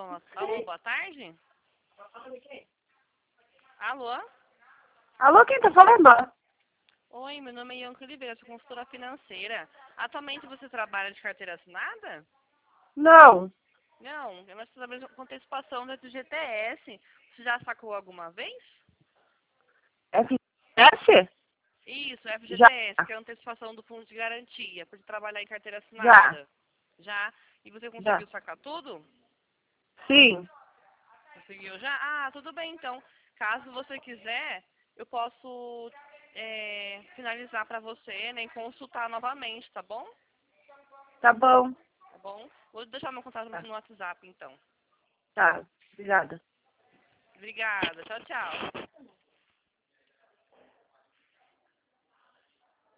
Alô, boa tarde? Alô? Alô, quem tá falando? Oi, meu nome é Ianca Oliveira, sou consultora financeira. Atualmente você trabalha de carteira assinada? Não. Não, nós trabalhamos com antecipação do FGTS. Você já sacou alguma vez? FGTS? Isso, Já. FGTS, que é a antecipação do fundo de garantia, por trabalhar em carteira Já. assinada. Já? E você Já. conseguiu sacar tudo? Sim. Conseguiu já? Ah, tudo bem então. Caso você quiser, eu posso finalizar para você, né, e consultar novamente, tá bom? Tá bom. Tá bom? Vou deixar meu contato Tá. no WhatsApp então. Tá. Obrigada. Obrigada. Tchau, tchau.